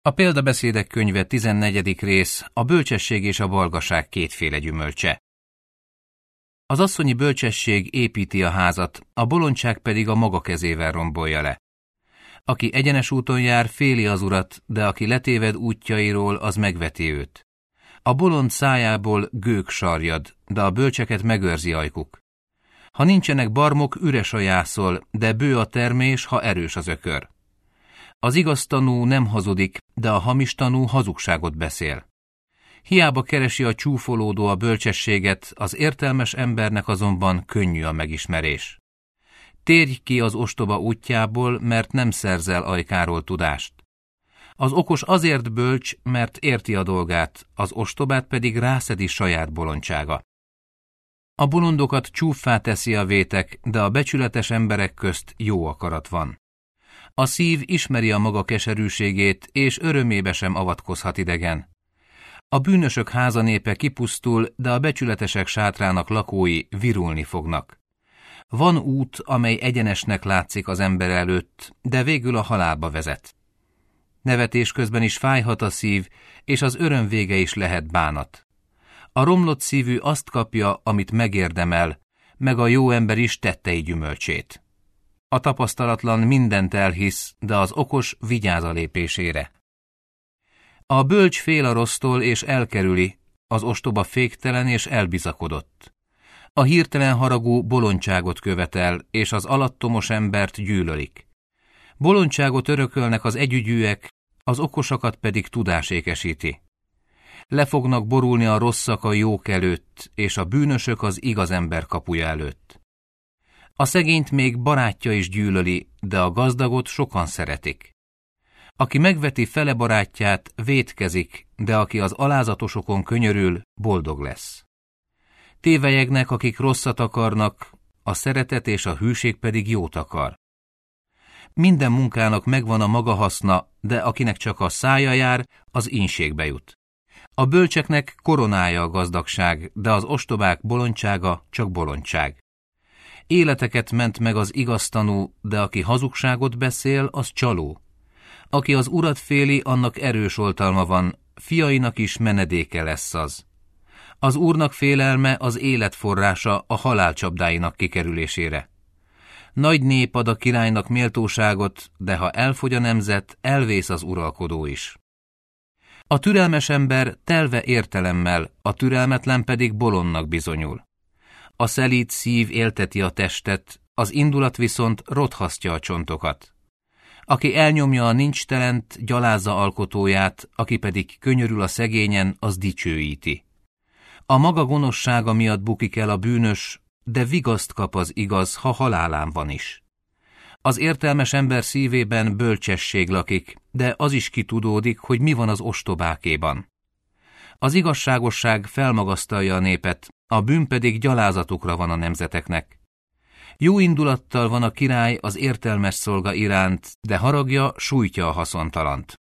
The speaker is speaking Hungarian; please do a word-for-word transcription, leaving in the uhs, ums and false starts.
A példabeszédek könyve tizennegyedik rész, a bölcsesség és a balgaság kétféle gyümölcse. Az asszonyi bölcsesség építi a házat, a bolondság pedig a maga kezével rombolja le. Aki egyenes úton jár, féli az urat, de aki letéved útjairól, az megveti őt. A bolond szájából gőg sarjad, de a bölcseket megőrzi ajkuk. Ha nincsenek barmok, üres a jászol, de bő a termés, ha erős az ökör. Az igaz tanú nem hazudik, de a hamis tanú hazugságot beszél. Hiába keresi a csúfolódó a bölcsességet, az értelmes embernek azonban könnyű a megismerés. Térj ki az ostoba útjából, mert nem szerzel ajkáról tudást. Az okos azért bölcs, mert érti a dolgát, az ostobát pedig rászedi saját bolondsága. A bolondokat csúffá teszi a vétek, de a becsületes emberek közt jó akarat van. A szív ismeri a maga keserűségét, és örömébe sem avatkozhat idegen. A bűnösök házanépe kipusztul, de a becsületesek sátrának lakói virulni fognak. Van út, amely egyenesnek látszik az ember előtt, de végül a halálba vezet. Nevetés közben is fájhat a szív, és az öröm vége is lehet bánat. A romlott szívű azt kapja, amit megérdemel, meg a jó ember is tettei gyümölcsét. A tapasztalatlan mindent elhisz, de az okos vigyáz a lépésére. A bölcs fél a rossztól és elkerüli, az ostoba féktelen és elbizakodott. A hirtelen haragú bolondságot követel, és az alattomos embert gyűlölik. Bolondságot örökölnek az együgyűek, az okosakat pedig tudás ékesíti. Le fognak borulni a rosszak a jók előtt, és a bűnösök az igaz ember kapuja előtt. A szegényt még barátja is gyűlöli, de a gazdagot sokan szeretik. Aki megveti fele barátját, vétkezik, de aki az alázatosokon könyörül, boldog lesz. Tévelyegnek, akik rosszat akarnak, a szeretet és a hűség pedig jót akar. Minden munkának megvan a maga haszna, de akinek csak a szája jár, az ínségbe jut. A bölcseknek koronája a gazdagság, de az ostobák bolondsága csak bolondság. Életeket ment meg az igaztanú, de aki hazugságot beszél, az csaló. Aki az urat féli, annak erős oltalma van, fiainak is menedéke lesz az. Az úrnak félelme az élet forrása a halál csapdáinak kikerülésére. Nagy nép ad a királynak méltóságot, de ha elfogy a nemzet, elvész az uralkodó is. A türelmes ember telve értelemmel, a türelmetlen pedig bolondnak bizonyul. A szelíd szív élteti a testet, az indulat viszont rothasztja a csontokat. Aki elnyomja a nincstelent, gyalázza alkotóját, aki pedig könyörül a szegényen, az dicsőíti. A maga gonoszsága miatt bukik el a bűnös, de vigaszt kap az igaz, ha halálán van is. Az értelmes ember szívében bölcsesség lakik, de az is kitudódik, hogy mi van az ostobákéban. Az igazságosság felmagasztalja a népet, a bűn pedig gyalázatukra van a nemzeteknek. Jó indulattal van a király az értelmes szolga iránt, de haragja sújtja a haszontalant.